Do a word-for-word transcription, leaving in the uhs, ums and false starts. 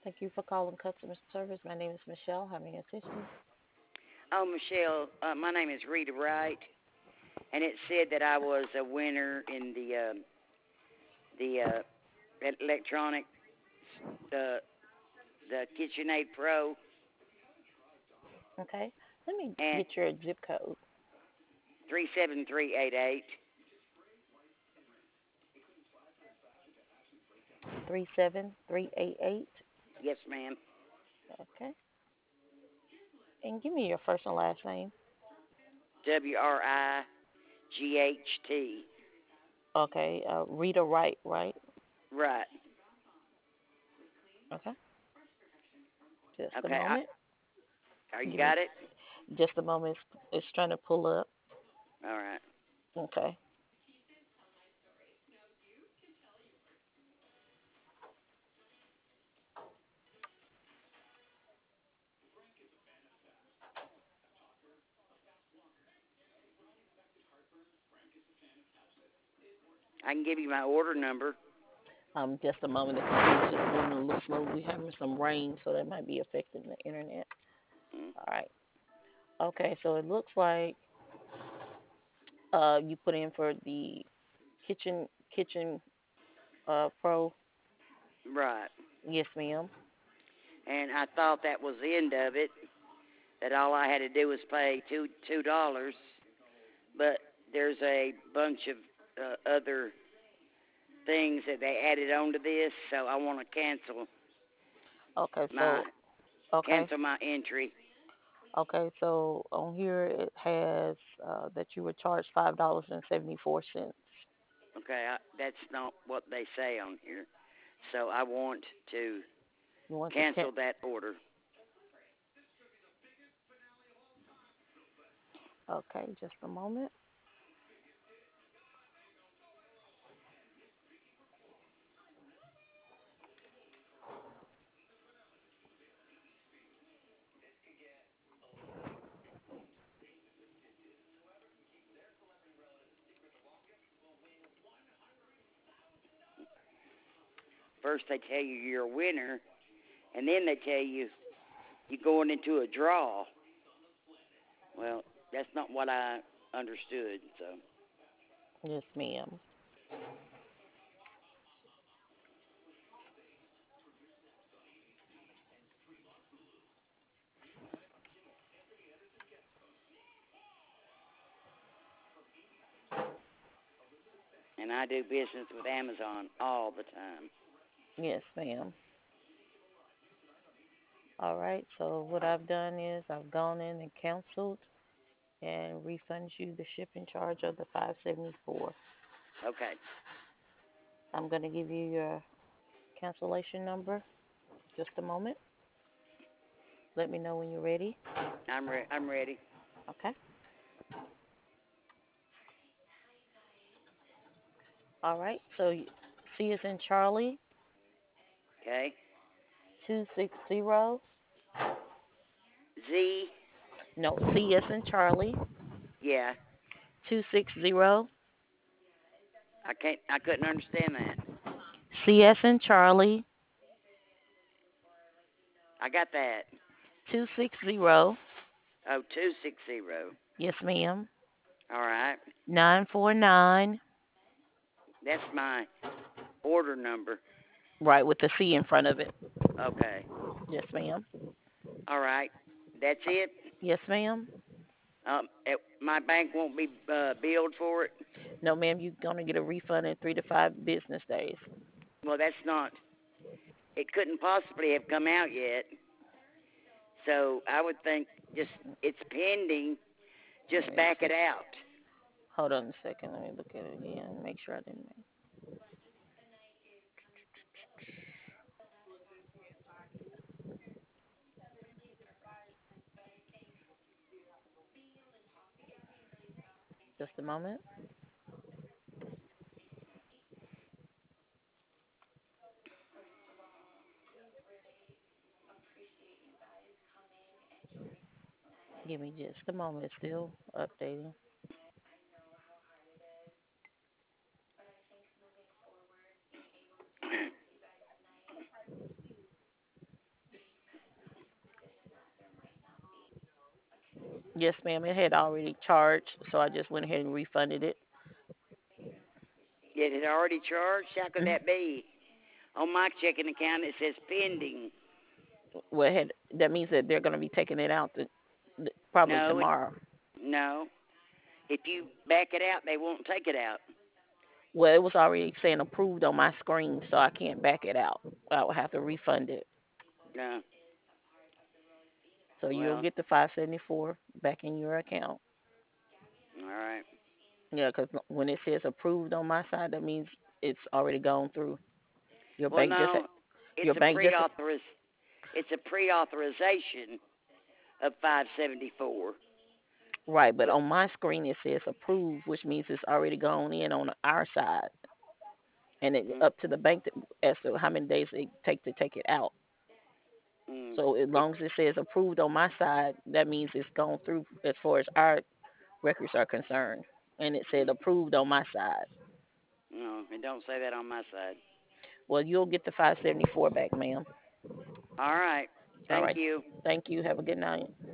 Thank you for calling customer service. My name is Michelle. How may I assist you? Oh, Michelle, uh, my name is Rita Wright, and it said that I was a winner in the uh, the uh, e- electronic the the KitchenAid Pro, Okay. Let me and get your zip code. three seven three eight eight. three seven three eight eight. Yes, ma'am. Okay. And give me your first and last name. W R I G H T. Okay. Uh, Rita Wright, right? Right. Okay. Just a Okay. I, moment. are you Give me got it? just a moment. It's, it's trying to pull up. All right. Okay. I can give you my order number. Um, just a moment. The computer's just moving a little slow. We're having some rain, so that might be affecting the internet. Mm, All right. Okay. So it looks like uh you put in for the kitchen kitchen uh pro. Right. Yes, ma'am. And I thought that was the end of it. That all I had to do was pay two two dollars, but there's a bunch of uh, other things that they added onto this, so I want to cancel Okay, my so okay, cancel my entry. okay, so on here it has uh, that you were charged five dollars and seventy four cents. Okay, I, that's not what they say on here, so I want to You want to can cancel that order. okay, just a moment. First, they tell you you're a winner, and then they tell you you're going into a draw. Well, that's not what I understood. So, Yes, ma'am. and I do business with Amazon all the time. Yes, ma'am. All right. So what I've done is I've gone in and canceled and refunded you the shipping charge of the five seventy four. Okay, I'm gonna give you your cancellation number. Just a moment. Let me know when you're ready. I'm re- I'm ready. Okay. All right. So C is in Charlie, Okay, two six zero. Z. No, C is in Charlie, Yeah, two six zero. I can't. I couldn't understand that. C S in Charlie, I got that. two six zero. Oh, two six zero. Yes, ma'am. All right. nine four nine. That's my order number. Right, with the C in front of it. Okay. Yes, ma'am. All right. That's it. Yes, ma'am. Um, it, my bank won't be uh, billed for it. No, ma'am, you're going to get a refund in three to five business days. Well, that's not. It couldn't possibly have come out yet. So I would think just it's pending. Let Just me back see. it out. Hold on a second. Let me look at it again and make sure I didn't make. Just a moment. Give me just a moment. It's still updating. Yes, ma'am. It had already charged, so I just went ahead and refunded it. It had already charged? How could Mhm. that be? On my checking account, it says pending. Well, it had, that means that they're going to be taking it out the, the, probably No, it tomorrow. no. If you back it out, they won't take it out. Well, it was already saying approved on my screen, so I can't back it out. I will have to refund it. No. So you'll Well, get the five seventy-four back in your account. all right. Yeah, because when it says approved on my side, that means it's already gone through. Your Well, bank just no. It's your a bank just pre-authoriz. It's a pre-authorization of five seventy-four. right, but But on my screen it says approved, which means it's already gone in on our side, and it's mm, up to the bank to, as to how many days they take to take it out. mm, So as it long as it says approved on my side, that means it's gone through as far as our records are concerned, and it said mm, approved on my side. no, it don't say that on my side. Well, you'll get the five seventy-four back, ma'am. All right. All Thank right. you. Thank you. Have a good night.